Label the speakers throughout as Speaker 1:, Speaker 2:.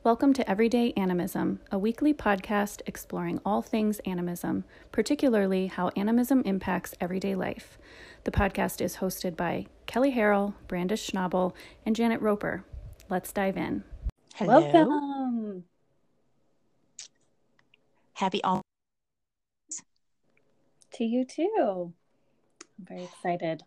Speaker 1: Welcome to Everyday Animism, a weekly podcast exploring all things animism, particularly how animism impacts everyday life. The podcast is hosted by Kelly Harrell, Brandis Schnabel, and Janet Roper. Let's dive in.
Speaker 2: Hello.
Speaker 1: Welcome.
Speaker 2: Happy all
Speaker 1: to you too. I'm very excited.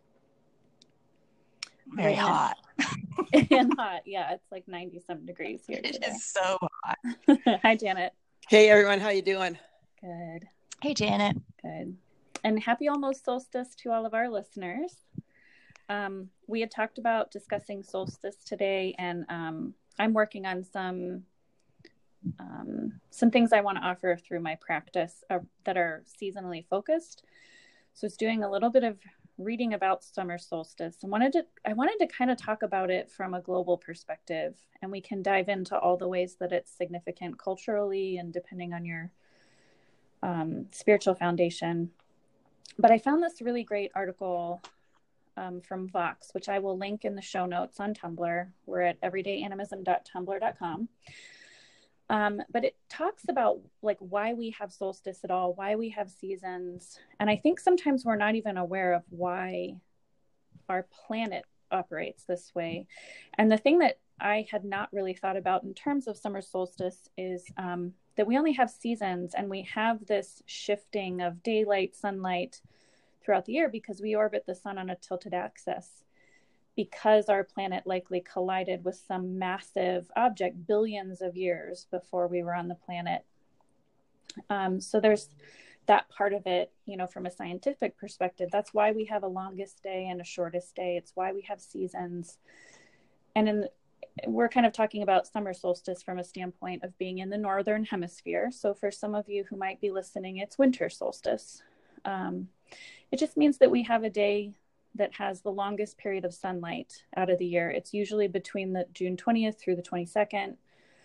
Speaker 2: Very hot.
Speaker 1: And hot. Yeah, it's like 90-some degrees here today.
Speaker 2: It is so hot.
Speaker 1: Hi, Janet.
Speaker 3: Hey, everyone. How you doing?
Speaker 1: Good.
Speaker 2: Hey, Janet.
Speaker 1: Good. And happy almost solstice to all of our listeners. We had talked about discussing solstice today, and I'm working on some things I want to offer through my practice that are seasonally focused. So it's doing a little bit of reading about summer solstice and I wanted to kind of talk about it from a global perspective, and we can dive into all the ways that it's significant culturally and depending on your spiritual foundation. But I found this really great article from Vox, which I will link in the show notes on Tumblr. We're at everydayanimism.tumblr.com. But it talks about like why we have solstice at all, why we have seasons. And I think sometimes we're not even aware of why our planet operates this way. And the thing that I had not really thought about in terms of summer solstice is that we only have seasons, and we have this shifting of daylight, sunlight throughout the year because we orbit the sun on a tilted axis, because our planet likely collided with some massive object billions of years before we were on the planet. So there's that part of it, from a scientific perspective. That's why we have a longest day and a shortest day. It's why we have seasons. And we're kind of talking about summer solstice from a standpoint of being in the northern hemisphere. So for some of you who might be listening, it's winter solstice. It just means that we have a day that has the longest period of sunlight out of the year. It's usually between the June 20th through the 22nd.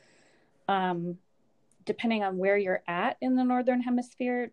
Speaker 1: Depending on where you're at in the northern hemisphere,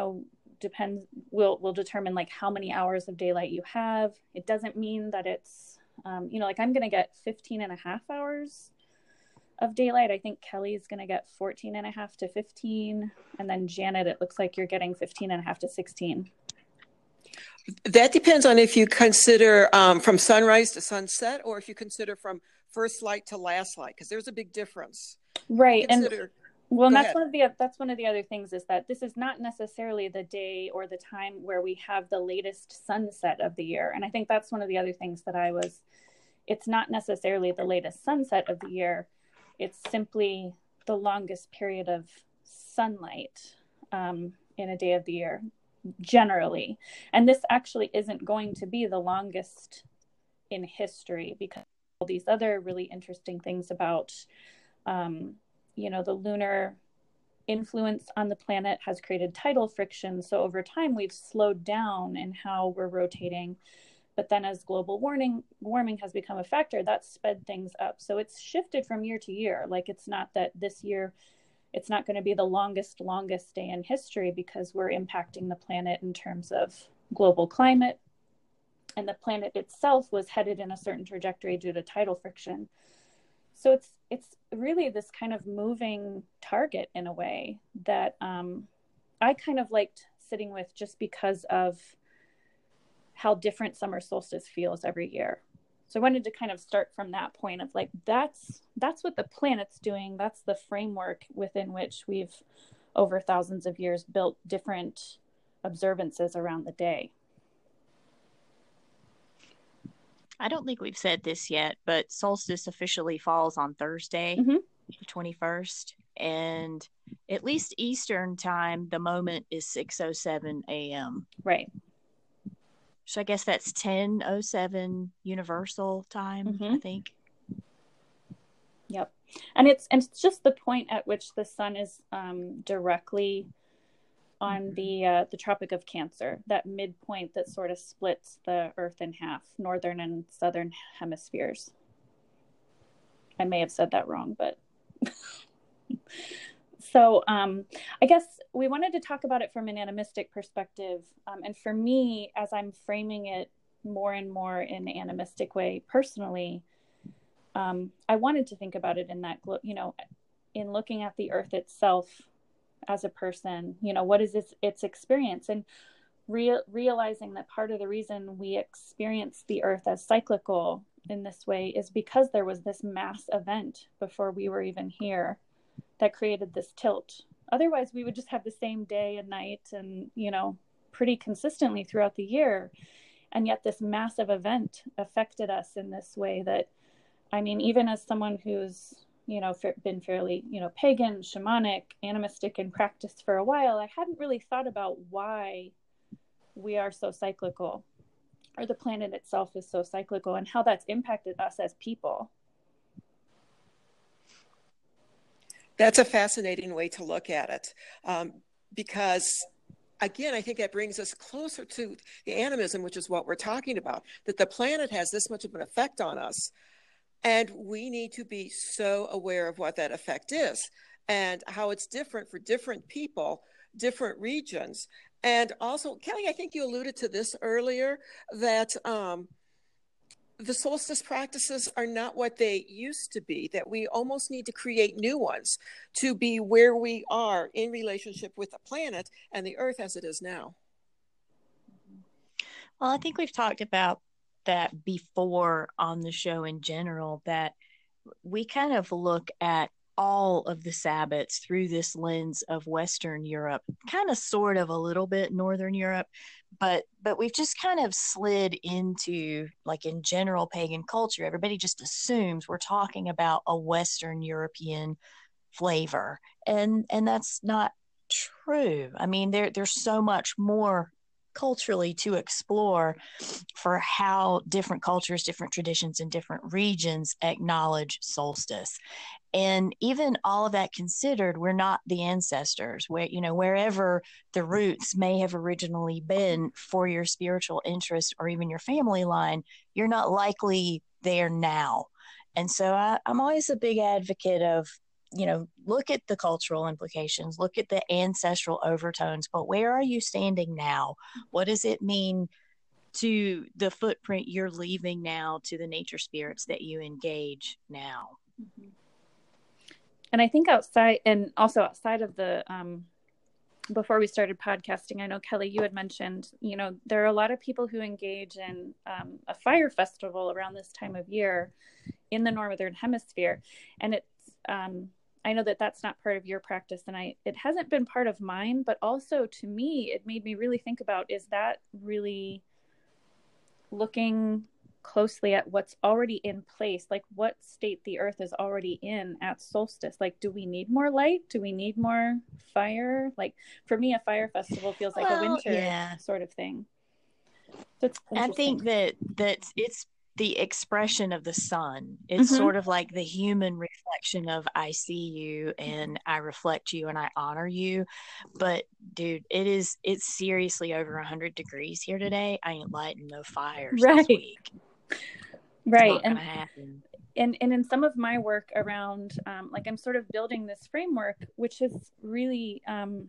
Speaker 1: will determine like how many hours of daylight you have. It doesn't mean that it's, like I'm going to get 15 and a half hours of daylight. I think Kelly's going to get 14 and a half to 15. And then Janet, it looks like you're getting 15 and a half to 16.
Speaker 3: That depends on if you consider from sunrise to sunset, or if you consider from first light to last light, because there's a big difference.
Speaker 1: Right. That's one of the other things, is that this is not necessarily the day or the time where we have the latest sunset of the year. And I think that's one of the other things that it's not necessarily the latest sunset of the year. It's simply the longest period of sunlight in a day of the year, generally. And this actually isn't going to be the longest in history, because all these other really interesting things about the lunar influence on the planet has created tidal friction. So over time we've slowed down in how we're rotating, but then as global warming has become a factor, that's sped things up. So it's shifted from year to year. Like, it's not that this year it's not going to be the longest day in history, because we're impacting the planet in terms of global climate. And the planet itself was headed in a certain trajectory due to tidal friction. So it's really this kind of moving target in a way that I kind of liked sitting with, just because of how different summer solstice feels every year. So I wanted to kind of start from that point of like, that's what the planet's doing. That's the framework within which we've, over thousands of years, built different observances around the day.
Speaker 2: I don't think we've said this yet, but solstice officially falls on Thursday, the 21st. And at least Eastern time, the moment is 6:07 a.m.
Speaker 1: Right.
Speaker 2: So I guess that's 10:07 Universal time, I think.
Speaker 1: Yep. And it's just the point at which the sun is directly on the Tropic of Cancer, that midpoint that sort of splits the Earth in half, northern and southern hemispheres. I may have said that wrong, but so I guess we wanted to talk about it from an animistic perspective. And for me, as I'm framing it more and more in an animistic way personally, I wanted to think about it in that, in looking at the earth itself as a person, what is its experience, and realizing that part of the reason we experience the earth as cyclical in this way is because there was this mass event before we were even here that created this tilt. Otherwise, we would just have the same day and night and, pretty consistently throughout the year. And yet this massive event affected us in this way that, even as someone who's, been fairly, pagan, shamanic, animistic in practice for a while, I hadn't really thought about why we are so cyclical, or the planet itself is so cyclical, and how that's impacted us as people.
Speaker 3: That's a fascinating way to look at it, because, again, I think that brings us closer to the animism, which is what we're talking about, that the planet has this much of an effect on us, and we need to be so aware of what that effect is and how it's different for different people, different regions. And also, Kelly, I think you alluded to this earlier, that the solstice practices are not what they used to be, that we almost need to create new ones to be where we are in relationship with the planet and the earth as it is now.
Speaker 2: Well, I think we've talked about that before on the show in general, that we kind of look at all of the Sabbats through this lens of Western Europe, kind of sort of a little bit Northern Europe, but we've just kind of slid into, like, in general pagan culture, everybody just assumes we're talking about a Western European flavor, and that's not true. There's so much more culturally to explore for how different cultures, different traditions, and different regions acknowledge solstice. And even all of that considered, we're not the ancestors, wherever the roots may have originally been for your spiritual interest or even your family line, you're not likely there now. And so I'm always a big advocate of, look at the cultural implications, look at the ancestral overtones, but where are you standing now? What does it mean to the footprint you're leaving now, to the nature spirits that you engage now?
Speaker 1: Mm-hmm. And I think outside of the, before we started podcasting, I know, Kelly, you had mentioned, there are a lot of people who engage in a fire festival around this time of year in the Northern Hemisphere. And it's, I know that that's not part of your practice, and it hasn't been part of mine, but also to me, it made me really think about, is that really looking closely at what's already in place, like what state the earth is already in at solstice? Like, do we need more light? Do we need more fire? Like, for me, a fire festival feels like a winter sort of thing. So
Speaker 2: I think that it's the expression of the sun. It's sort of like the human reflection of, I see you and I reflect you and I honor you. But dude, it's seriously over 100 degrees here today. I ain't lighting no fires this week.
Speaker 1: Right. And in some of my work around, I'm sort of building this framework, which has really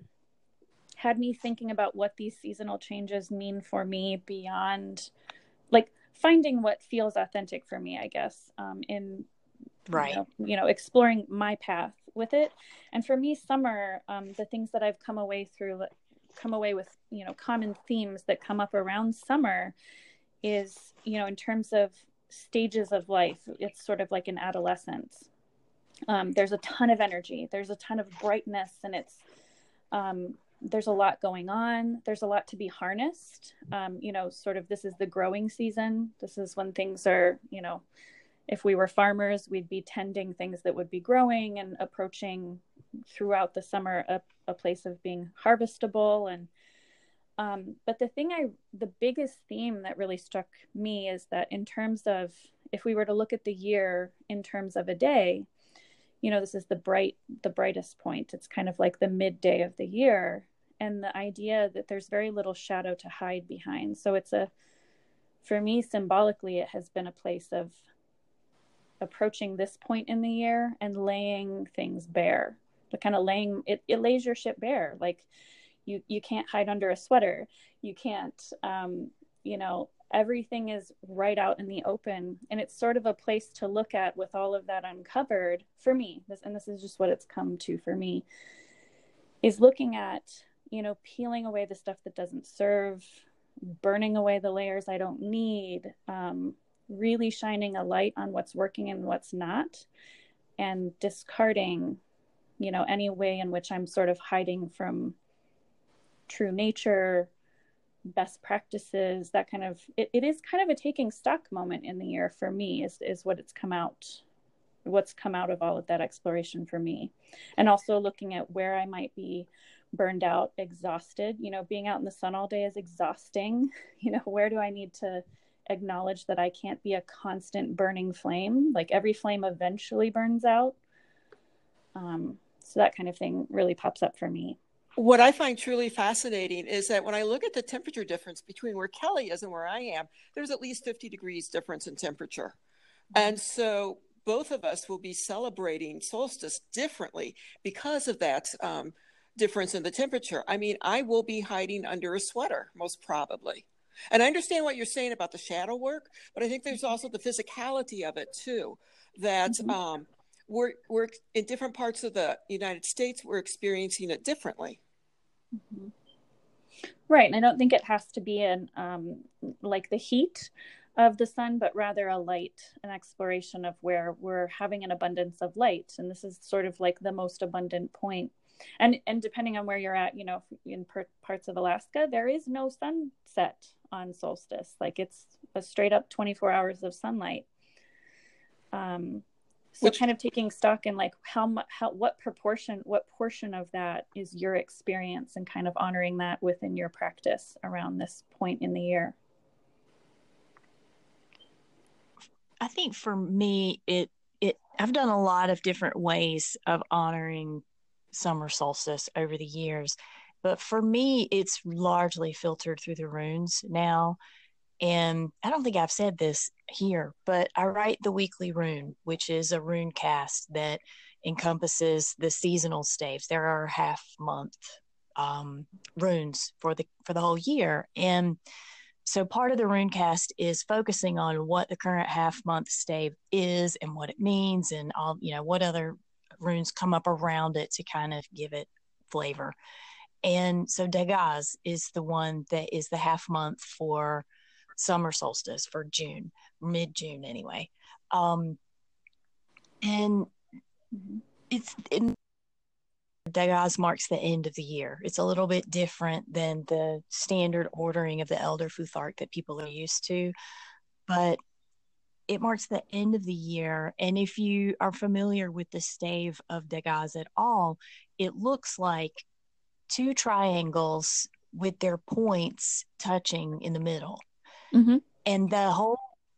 Speaker 1: had me thinking about what these seasonal changes mean for me beyond, like, finding what feels authentic for me, I guess, in exploring my path with it. And for me, summer, the things that I've come away with, common themes that come up around summer is, in terms of stages of life, it's sort of like an adolescence. There's a ton of energy, there's a ton of brightness, and it's, there's a lot going on. There's a lot to be harnessed. Sort of, this is the growing season. This is when things are, if we were farmers, we'd be tending things that would be growing and approaching throughout the summer a place of being harvestable. And but the biggest theme that really struck me is that, in terms of, if we were to look at the year in terms of a day, this is the brightest point. It's kind of like the midday of the year. And the idea that there's very little shadow to hide behind. So for me, symbolically, it has been a place of approaching this point in the year and laying things bare. The kind of it lays your shit bare. Like, you can't hide under a sweater. You can't, everything is right out in the open. And it's sort of a place to look at with all of that uncovered for me. This is just what it's come to for me, is looking at, peeling away the stuff that doesn't serve, burning away the layers I don't need, really shining a light on what's working and what's not, and discarding, any way in which I'm sort of hiding from true nature, best practices, that kind of, it is kind of a taking stock moment in the year for me, is what's come out of all of that exploration for me. And also looking at where I might be burned out, exhausted, being out in the sun all day is exhausting. Where do I need to acknowledge that I can't be a constant burning flame? Like every flame eventually burns out. So that kind of thing really pops up for me.
Speaker 3: What I find truly fascinating is that when I look at the temperature difference between where Kelly is and where I am, there's at least 50 degrees difference in temperature. And so both of us will be celebrating solstice differently because of that difference in the temperature. I mean, I will be hiding under a sweater, most probably. And I understand what you're saying about the shadow work, but I think there's also the physicality of it too, that we're in different parts of the United States, we're experiencing it differently.
Speaker 1: Mm-hmm. Right. And I don't think it has to be like the heat of the sun, but rather an exploration of where we're having an abundance of light. And this is sort of like the most abundant point. And depending on where you're at, in parts of Alaska, there is no sunset on solstice. Like it's a straight up 24 hours of sunlight. So kind of taking stock in like what portion of that is your experience, and kind of honoring that within your practice around this point in the year.
Speaker 2: I think for me, I've done a lot of different ways of honoring summer solstice over the years, but for me, it's largely filtered through the runes now. And I don't think I've said this here, but I write the weekly rune, which is a rune cast that encompasses the seasonal staves. There are half month runes for the whole year. And so part of the rune cast is focusing on what the current half month stave is and what it means, and all, what other runes come up around it to kind of give it flavor. And so Dagaz is the one that is the half month for summer solstice, for June, mid-June anyway. And Dagaz marks the end of the year. It's a little bit different than the standard ordering of the Elder Futhark that people are used to, but it marks the end of the year. And if you are familiar with the stave of Dagaz at all, it looks like two triangles with their points touching in the middle. Mm-hmm. And the whole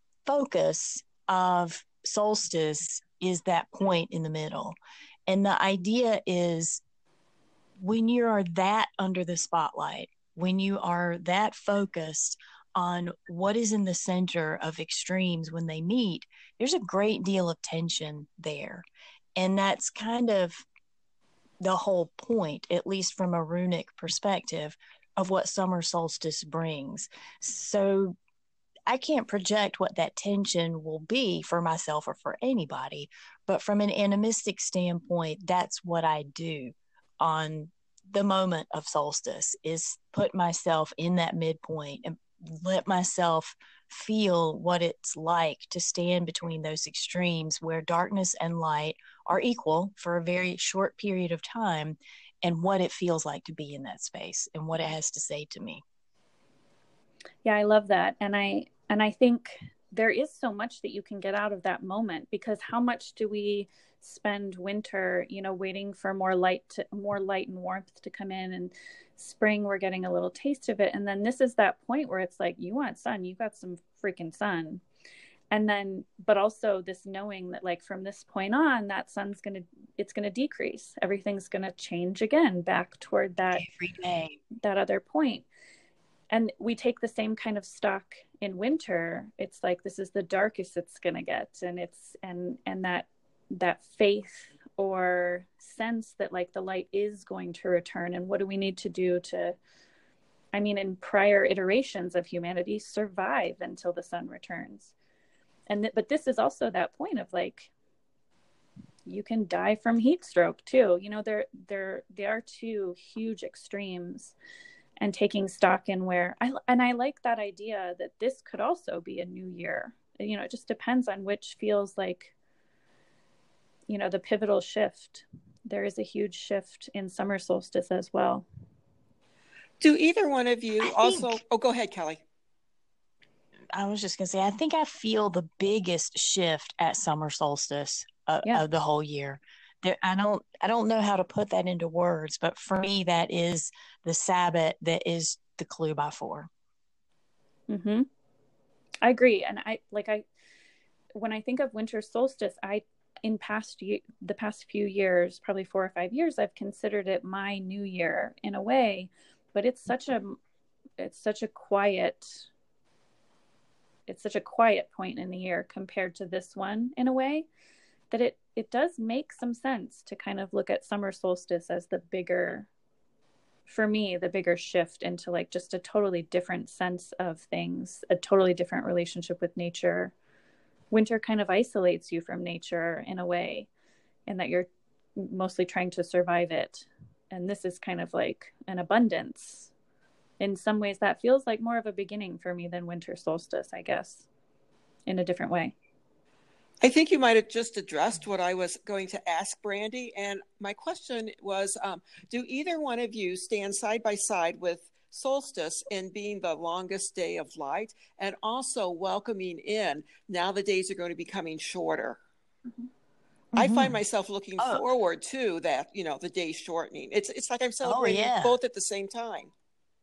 Speaker 2: focus of solstice is that point in the middle. And the idea is, when you are that under the spotlight, when you are that focused on what is in the center of extremes when they meet, there's a great deal of tension there. And that's kind of the whole point, at least from a runic perspective, of what summer solstice brings. So I can't project what that tension will be for myself or for anybody, but from an animistic standpoint, that's what I do on the moment of solstice, is put myself in that midpoint and let myself feel what it's like to stand between those extremes where darkness and light are equal for a very short period of time, and what it feels like to be in that space and what it has to say to me.
Speaker 1: Yeah, I love that. And I think there is so much that you can get out of that moment, because how much do we spend winter, waiting for more light and warmth to come in, and spring we're getting a little taste of it, and then this is that point where it's like, you want sun, you got some freaking sun. And then, but also this knowing that like from this point on, that sun's it's gonna decrease, everything's gonna change again back toward that
Speaker 2: every day,
Speaker 1: that other point. And we take the same kind of stock in winter. It's like, this is the darkest it's gonna get, and it's and that faith or sense that like the light is going to return, and what do we need to do to I mean, in prior iterations of humanity, survive until the sun returns. But this is also that point of like, you can die from heat stroke too. You know, they are two huge extremes, and taking stock in where I like that idea that this could also be a new year. You know, it just depends on which feels like, you know, the pivotal shift. There is a huge shift in summer solstice as well.
Speaker 3: Do either one of you go ahead, Kelly.
Speaker 2: I was just going to say, I think I feel the biggest shift at summer solstice of the whole year. I don't know how to put that into words, but for me, that is the Sabbath that is the clue by 4.
Speaker 1: Mm-hmm. I agree. And when I think of winter solstice, the past few years, probably 4 or 5 years, I've considered it my new year in a way, but it's such a quiet point in the year compared to this one in a way that it does make some sense to kind of look at summer solstice as the bigger shift into like just a totally different sense of things, a totally different relationship with nature. Winter kind of isolates you from nature in a way, and that you're mostly trying to survive it. And this is kind of like an abundance. In some ways that feels like more of a beginning for me than winter solstice, I guess, in a different way.
Speaker 3: I think you might have just addressed what I was going to ask, Brandy. And my question was, do either one of you stand side by side with solstice in being the longest day of light, and also welcoming in now the days are going to be coming shorter? Mm-hmm. I find myself looking forward to that, you know, the day shortening. It's like I'm celebrating both at the same time.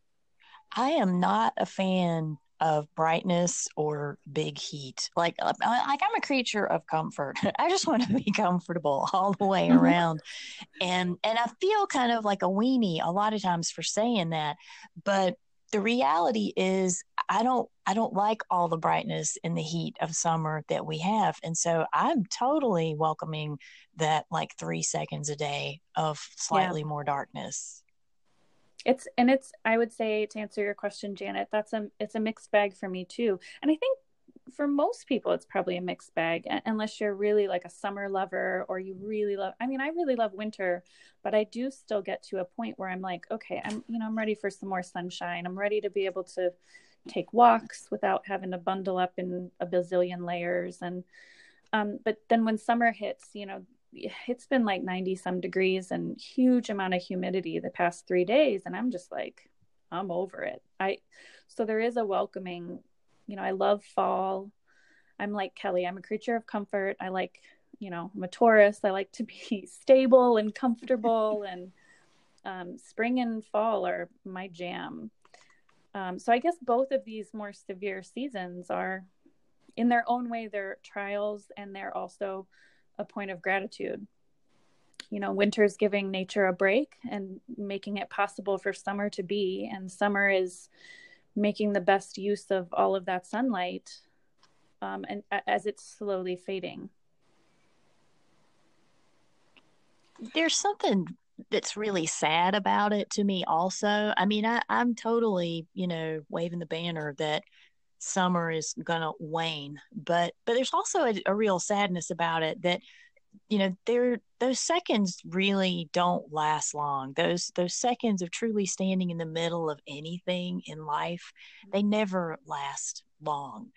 Speaker 2: I am not a fan of brightness or big heat. Like I'm a creature of comfort. I just want to be comfortable all the way around. And I feel kind of like a weenie a lot of times for saying that, but the reality is I don't like all the brightness and the heat of summer that we have. And so I'm totally welcoming that like 3 seconds a day of slightly more darkness.
Speaker 1: It's I would say, to answer your question, Janet, it's a mixed bag for me too. And I think for most people, it's probably a mixed bag, unless you're really like a summer lover, or you really love, I really love winter, but I do still get to a point where I'm like, okay, I'm ready for some more sunshine. I'm ready to be able to take walks without having to bundle up in a bazillion layers. And, but then when summer hits, you know, it's been like 90 some degrees and huge amount of humidity the past 3 days. And I'm just like, I'm over it. So there is a welcoming, you know, I love fall. I'm like Kelly, I'm a creature of comfort. I like, you know, I'm a Taurus. I like to be stable and comfortable, and spring and fall are my jam. So I guess both of these more severe seasons are, in their own way, they're trials, and they're also a point of gratitude. You know, winter's giving nature a break and making it possible for summer to be, and summer is making the best use of all of that sunlight, and as it's slowly fading.
Speaker 2: There's something that's really sad about it to me also. I mean, I'm totally, you know, waving the banner that summer is gonna wane, but there's also a real sadness about it that, you know, those seconds really don't last long. Those seconds of truly standing in the middle of anything in life, they never last long.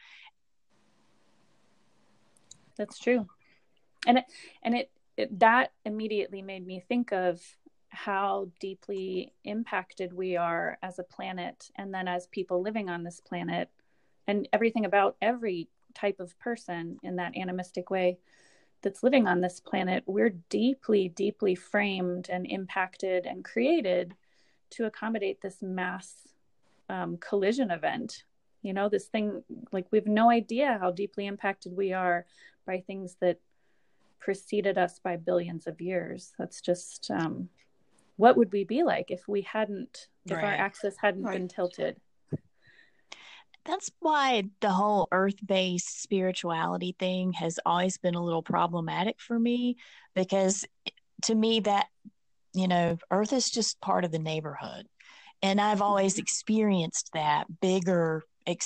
Speaker 1: That's true. And that immediately made me think of how deeply impacted we are as a planet, and then as people living on this planet, and everything about every type of person in that animistic way that's living on this planet. We're deeply, deeply framed and impacted and created to accommodate this mass collision event. You know, this thing, like, we have no idea how deeply impacted we are by things that preceded us by billions of years. That's just, what would we be like if our axis hadn't been tilted?
Speaker 2: That's why the whole earth-based spirituality thing has always been a little problematic for me, because to me that, you know, earth is just part of the neighborhood. And I've always experienced that bigger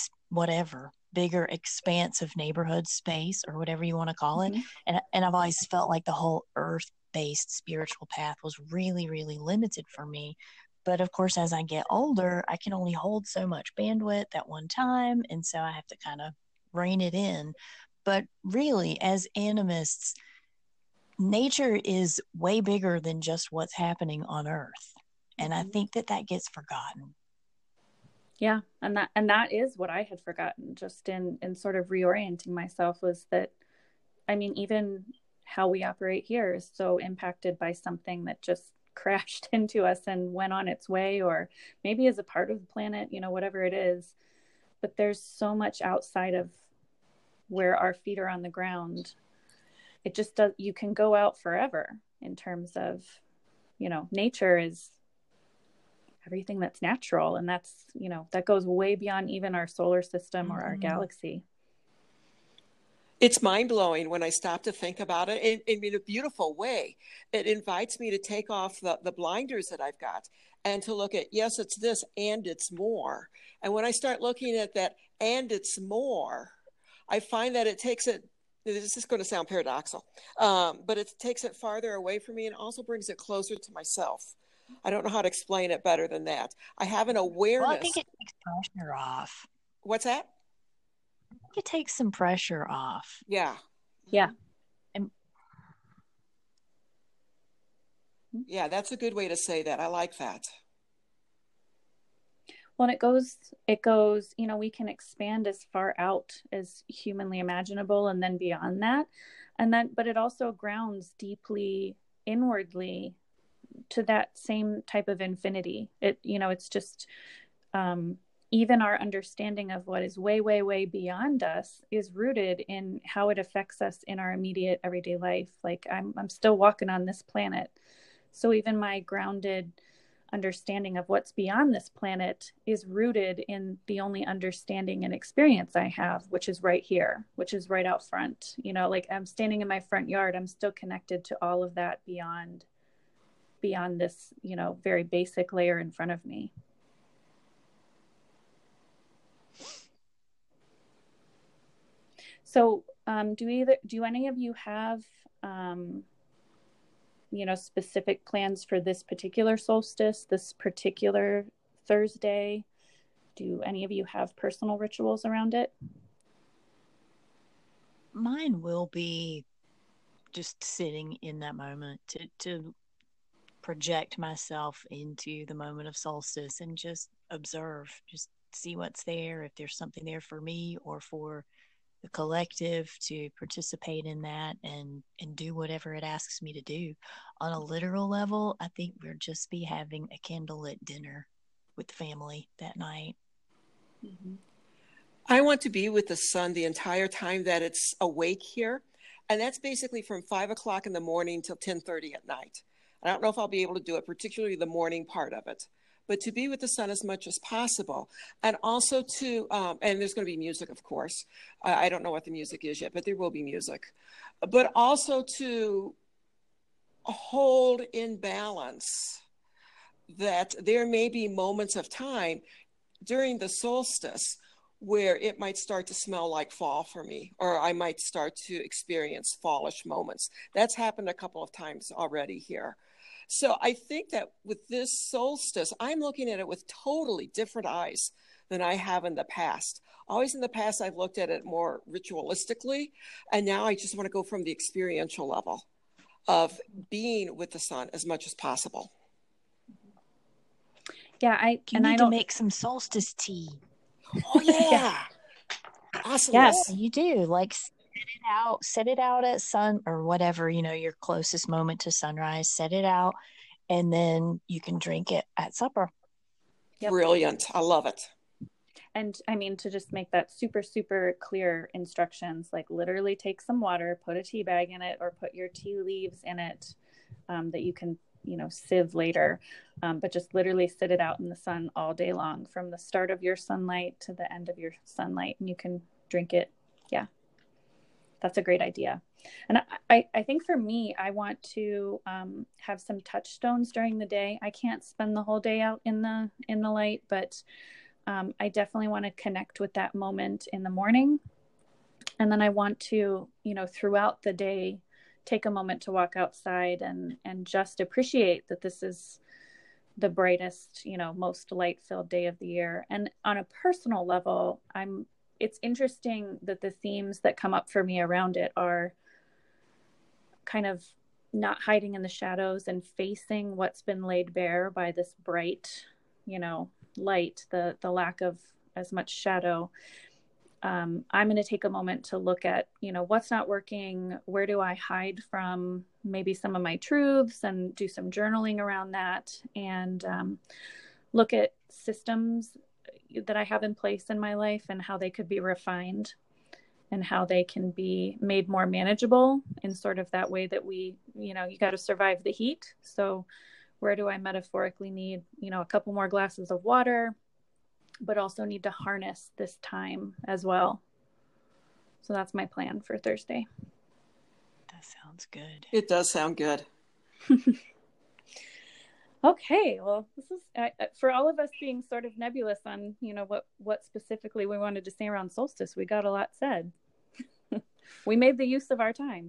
Speaker 2: expanse of neighborhood space, or whatever you want to call it. And I've always felt like the whole earth-based spiritual path was really, really limited for me. But of course, as I get older, I can only hold so much bandwidth at one time. And so I have to kind of rein it in. But really, as animists, nature is way bigger than just what's happening on Earth. And I think that gets forgotten.
Speaker 1: Yeah. And that is what I had forgotten, just in sort of reorienting myself, was that, I mean, even how we operate here is so impacted by something that just crashed into us and went on its way, or maybe is a part of the planet, whatever it is. But there's so much outside of where our feet are on the ground. It just does, you can go out forever in terms of, nature is everything that's natural. And that's, that goes way beyond even our solar system or our galaxy.
Speaker 3: It's mind-blowing when I stop to think about it in a beautiful way. It invites me to take off the blinders that I've got and to look at, yes, it's this and it's more. And when I start looking at that and it's more, I find that it takes it, this is going to sound paradoxical, but it takes it farther away from me and also brings it closer to myself. I don't know how to explain it better than that. I have an awareness.
Speaker 2: Well, I think it takes pressure off.
Speaker 3: What's that?
Speaker 2: It takes some pressure off.
Speaker 3: Yeah.
Speaker 1: Yeah.
Speaker 3: Yeah, that's a good way to say that. I like that.
Speaker 1: Well, it goes, we can expand as far out as humanly imaginable and then beyond that. But it also grounds deeply inwardly to that same type of infinity. It's just, even our understanding of what is way, way, way beyond us is rooted in how it affects us in our immediate everyday life. Like I'm still walking on this planet. So even my grounded understanding of what's beyond this planet is rooted in the only understanding and experience I have, which is right here, which is right out front. Like I'm standing in my front yard, I'm still connected to all of that beyond this, very basic layer in front of me. So, do any of you have, specific plans for this particular solstice, this particular Thursday? Do any of you have personal rituals around it?
Speaker 2: Mine will be just sitting in that moment to project myself into the moment of solstice and just observe, just see what's there, if there's something there for me or for the collective to participate in that and do whatever it asks me to do. On a literal level, I think we'll just be having a candlelit dinner with the family that night.
Speaker 3: Mm-hmm. I want to be with the sun the entire time that it's awake here. And that's basically from 5 o'clock in the morning till 10:30 at night. I don't know if I'll be able to do it, particularly the morning part of it, but to be with the sun as much as possible. And also to, and there's going to be music, of course. I don't know what the music is yet, but there will be music. But also to hold in balance that there may be moments of time during the solstice where it might start to smell like fall for me, or I might start to experience fallish moments. That's happened a couple of times already here. So I think that with this solstice, I'm looking at it with totally different eyes than I have in the past. Always in the past, I've looked at it more ritualistically, and now I just want to go from the experiential level of being with the sun as much as possible.
Speaker 1: Yeah, I
Speaker 2: need to make some solstice tea.
Speaker 3: Oh yeah. Awesome.
Speaker 1: Yes,
Speaker 2: you do. Like set it out at sun or whatever, your closest moment to sunrise, set it out, and then you can drink it at supper.
Speaker 3: Yep. Brilliant. I love it.
Speaker 1: And I mean, to just make that super, super clear instructions, like literally take some water, put a tea bag in it, or put your tea leaves in it, that you can, sieve later. But just literally sit it out in the sun all day long, from the start of your sunlight to the end of your sunlight, and you can drink it. Yeah. That's a great idea. And I think for me, I want to have some touchstones during the day. I can't spend the whole day out in the light, but I definitely want to connect with that moment in the morning. And then I want to, throughout the day, take a moment to walk outside and just appreciate that this is the brightest, most light-filled day of the year. And on a personal level, it's interesting that the themes that come up for me around it are kind of not hiding in the shadows and facing what's been laid bare by this bright, light, the lack of as much shadow. I'm going to take a moment to look at, what's not working, where do I hide from maybe some of my truths, and do some journaling around that, and look at systems that I have in place in my life and how they could be refined and how they can be made more manageable in sort of that way that you got to survive the heat. So where do I metaphorically need, a couple more glasses of water, but also need to harness this time as well. So that's my plan for Thursday.
Speaker 2: That sounds good.
Speaker 3: It does sound good.
Speaker 1: Okay, well, this is for all of us being sort of nebulous on, what specifically we wanted to say around solstice. We got a lot said. We made the use of our time.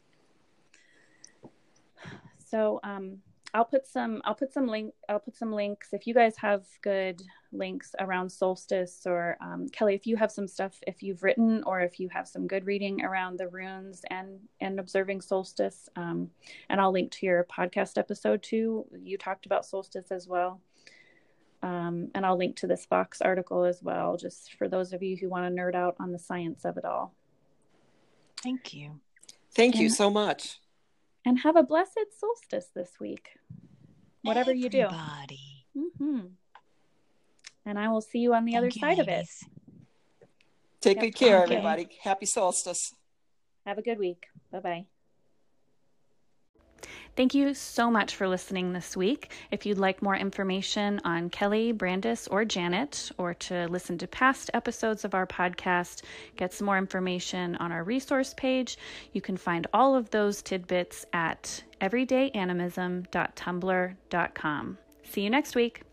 Speaker 1: So I'll put some links. If you guys have good links around solstice, or Kelly, if you have some stuff, if you've written, or if you have some good reading around the runes and observing solstice, and I'll link to your podcast episode too. You talked about solstice as well. And I'll link to this Vox article as well, just for those of you who want to nerd out on the science of it all.
Speaker 2: Thank you.
Speaker 3: Thank you so much.
Speaker 1: And have a blessed solstice this week, whatever you do. Mm-hmm. And I will see you on the other side of it.
Speaker 3: Take good care, everybody. Happy solstice.
Speaker 1: Have a good week. Bye-bye. Thank you so much for listening this week. If you'd like more information on Kelly, Brandis, or Janet, or to listen to past episodes of our podcast, get some more information on our resource page, you can find all of those tidbits at everydayanimism.tumblr.com. See you next week.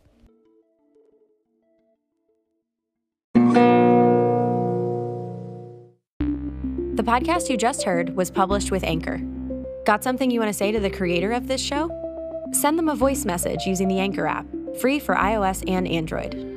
Speaker 4: The podcast you just heard was published with Anchor. Got something you want to say to the creator of this show? Send them a voice message using the Anchor app, free for iOS and Android.